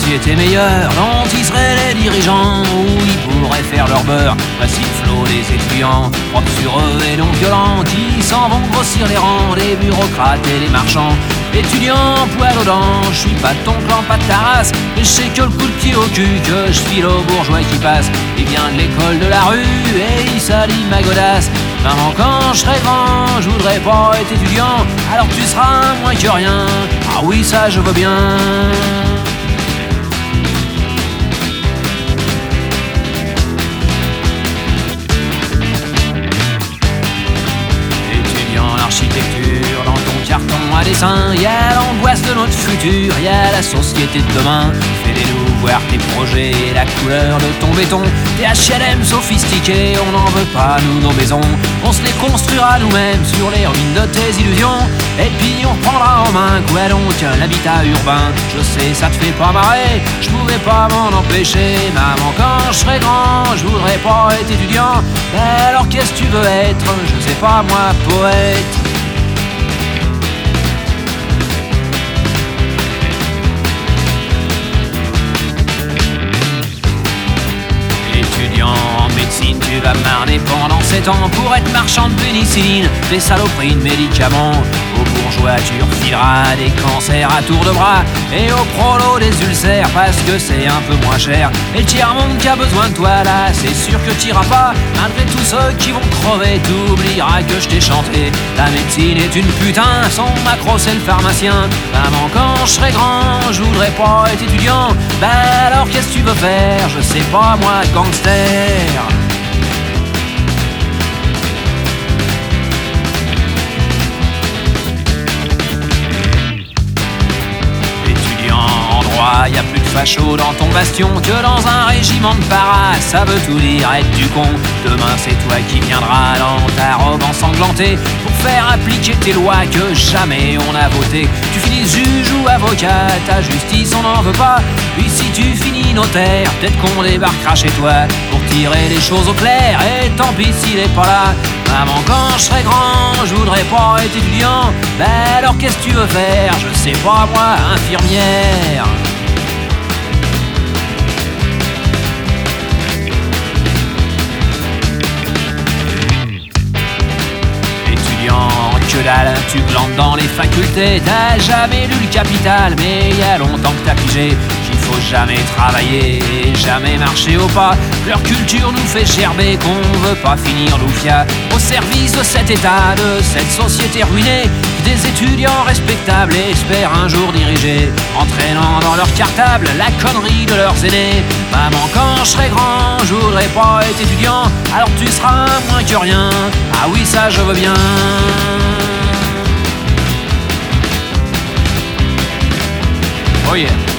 société meilleure dont ils seraient les dirigeants, où ils pourraient faire leur beurre. Voici le flot des étudiants, propres sur eux et non violents, qui s'en vont grossir les rangs des bureaucrates et des marchands. Étudiant, poil aux dents, je suis pas de ton clan, pas de ta race, mais je sais que le coup de pied au cul que je file aux bourgeois qui passent. Il vient de l'école de la rue et il salit ma godasse. Maman, quand je serai grand, je voudrais pas être étudiant, alors tu seras moins que rien. Ah oui, ça je veux bien. Étudiant l'architecture dans ton carton à dessin, y a l'angoisse de notre futur, y a la société de demain. Fais-les-nous voir tes projets, la couleur de ton béton, tes HLM sophistiqués, on n'en veut pas nous nos maisons. On se les construira nous-mêmes sur les ruines de tes illusions, et puis on reprendra en main quoi donc l'habitat urbain. Je sais ça te fait pas marrer, je pouvais pas m'en empêcher. Maman, quand je serai grand, je voudrais pas être étudiant. Mais alors qu'est-ce que tu veux être? Je sais pas moi, poète. En médecine, tu vas marner pendant 7 ans pour être marchand de pénicilline, des saloperies de médicaments. Aux bourgeois, tu refileras des cancers à tour de bras, et aux prolos des ulcères parce que c'est un peu moins cher. Et le tiers-monde qui a besoin de toi là, c'est sûr que t'iras pas. Malgré tous ceux qui vont crever, t'oublieras que je t'ai chanté. La médecine est une putain, son macro c'est le pharmacien. Maman, quand je serai grand, je voudrais pas être étudiant. Bah alors qu'est-ce que tu veux faire? Je sais pas moi, gangster. Étudiant en droit, y a plus de fachos dans ton bastion que dans un régiment de paras. Ça veut tout dire être du con. Demain c'est toi qui viendras dans ta robe ensanglantée pour faire appliquer tes lois que jamais on a votées. Tu finis juge ou avocat, ta justice on n'en veut pas. Puis si tu finis notaire, peut-être qu'on débarquera chez toi pour tirer les choses au clair, et tant pis s'il est pas là. Maman, quand je serai grand, je voudrais pas être étudiant. Ben alors qu'est-ce que tu veux faire? Je sais pas moi, infirmière. Que dalle, tu glandes dans les facultés, t'as jamais lu le Capital, mais y a longtemps que t'as pigé qu'il faut jamais travailler, jamais marcher au pas. Leur culture nous fait gerber, qu'on veut pas finir l'oufia au service de cet état, de cette société ruinée. Des étudiants respectables espèrent un jour diriger, entraînant dans leur cartable la connerie de leurs aînés. Maman, quand je serai grand, je voudrais pas être étudiant, alors tu seras moins que rien. Ah oui, ça je veux bien. Oh yeah.